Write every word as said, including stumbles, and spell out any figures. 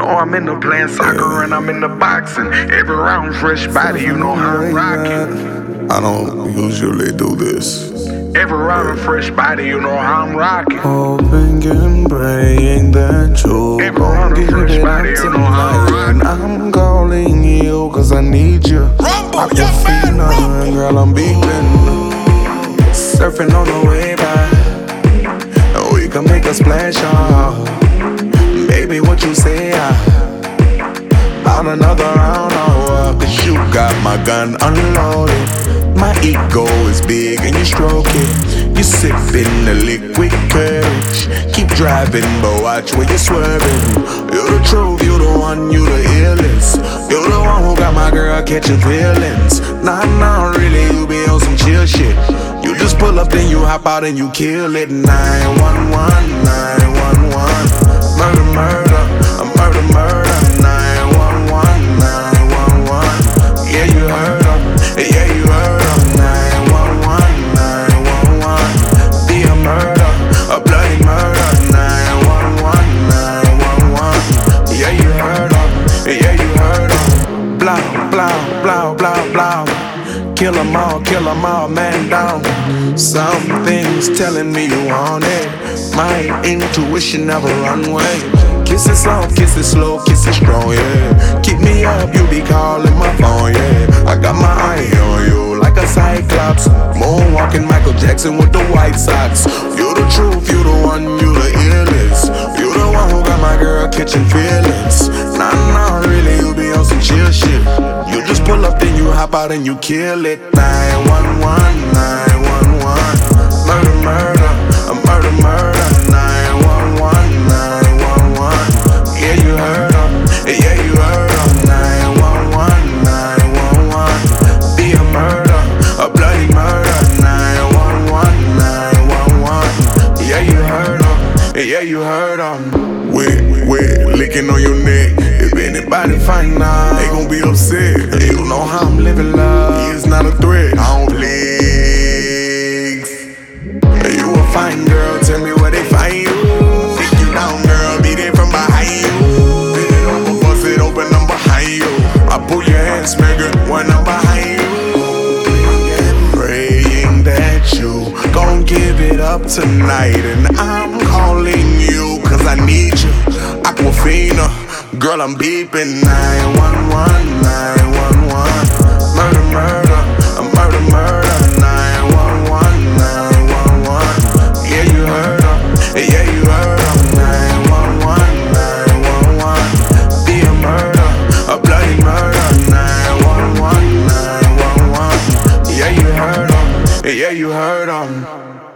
know I'm in the playing soccer and I'm in the boxing. Every round fresh body, you know how I'm rocking. I don't usually do this. Every round a fresh body, you know how I'm rocking. Hoping and praying that you Every round a fresh body, you know how I'm rocking. I'm calling you cause I need you. Rumble, yeah man, rumble. Girl, I'm beeping, surfing on the way by. We can make a splash, oh. Baby, what you say? About another round, oh, cause you got my gun unloaded. My ego is big and you stroke it. You sipping the liquid courage. Keep driving, but watch where you're swerving. You're the truth, you the one, you the illest. You're the one who got my girl catching feelings. Nah, nah, really, you be on some chill shit. You just pull up, then you hop out and you kill it. nine one one, nine one one. Murder, murder, a murder, murder. nine one one, nine one one. Yeah, you heard her. Yeah, you heard her. nine one one, nine one one. Be a murder, a bloody murder. nine one one, nine one one. Yeah, you heard her. Yeah, you heard her. Blah, blah, blah, blah, blah. Kill 'em all, kill 'em all, man down. Something's telling me you want it. My intuition never run away. Kiss it soft, kiss it slow, kiss it strong, yeah. Keep me up, you be calling my phone, yeah. I got my eye on you like a cyclops. Moonwalking Michael Jackson with the White Sox. You the truth, you the one, you the illest. You the one who got my girl catching feelings. Nah, nah, really, you be on some chill shit. You just pull up, then you hop out and you kill it. nine one one, nine one one. Murder, murder, a murder, murder. nine one one, nine one one. Yeah, you heard her. Yeah, you heard her. nine one one, nine one one. Be a murder, a bloody murder. nine one one, nine one one. Yeah, you heard her. Yeah, you heard her. Wet, wet, licking on your neck. If anybody find out, they gon' be upset. You know how I'm living life. It's not a threat. I don't flex. You a fine girl, tell me where they find you. Take you down, girl, beat it from behind you. Bend it over, bust it open, I'm behind you. I pull your hand, smacker, when I'm behind you. Praying that you gon' give it up tonight. And I'm calling you cause I need you. Aquafina, girl, I'm beeping. nine one one, nine one one. Murder, murder, a murder, murder. nine one one, nine one one. Yeah, you heard her. Yeah, you heard her. nine one one, nine one one. Be a murder, a bloody murder. nine one one, nine one one. Yeah, you heard her. Yeah, you heard her.